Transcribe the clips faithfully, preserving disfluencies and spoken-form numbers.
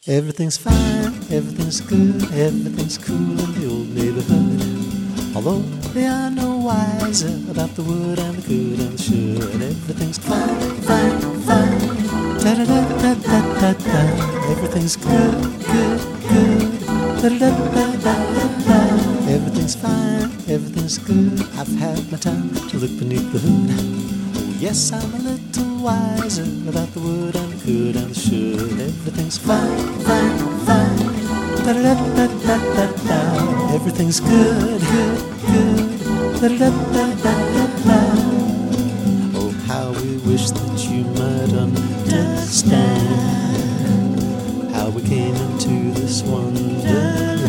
Everything's fine, everything's good, everything's cool in the old neighborhood. Although they are no wiser about the would and the could and the should. Everything's fine, fine, fine. Da da da da da da da. Everything's good, good, good. Da da da da da da. Everything's fine, everything's good. I've had my time to look beneath the hood. Yes, I'm a little wiser about the would and the could and the should. Everything's fine, fine, fine. Da da da da da da. Everything's good, good, good. Da da da da da da. Oh, how we wish that you might understand how we came into this wonderland.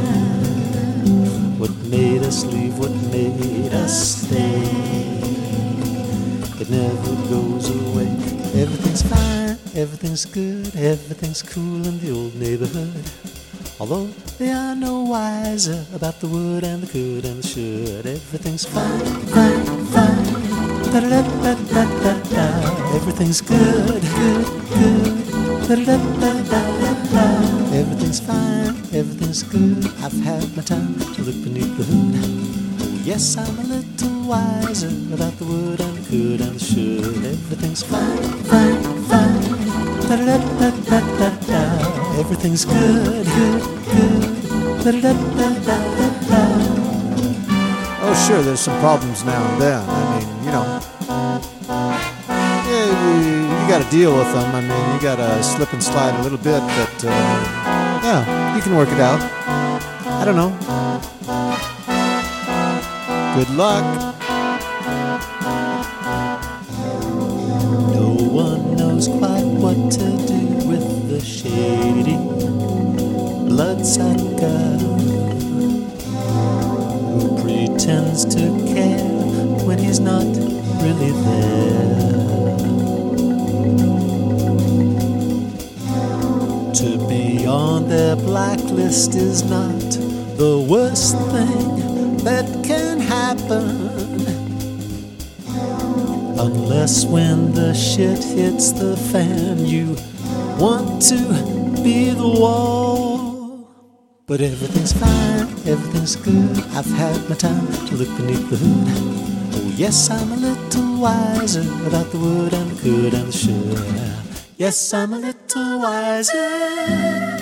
What made us leave? What made us stay? It never goes away. Everything's fine, everything's good, everything's cool in the old neighborhood. Although they are no wiser about the would and the could and the should. Everything's fine, fine, fine. Da da da da da da. Everything's good, good, good. Da da da da da da. Everything's fine, everything's good. I've had my time to look beneath the hood. Yes, I'm a little wiser about the would and the could and the should. Everything's fine, fine, fine. Da da da da da da. Everything's good, good, good. Da da da da da da. Oh, sure, there's some problems now and then. I mean, you know, yeah, you, you got to deal with them. I mean, you got to slip and slide a little bit, but uh, yeah, you can work it out. I don't know. Good luck. No one knows quite what to do with the shady bloodsucker who pretends to care when he's not really there. To be on their blacklist is not the worst thing that can happen, unless when the shit hits the fan you want to be the wall. But everything's fine, everything's good. I've had my time to look beneath the hood. Oh yes, I'm a little wiser about the would and the could and the should. Yes, I'm a little wiser.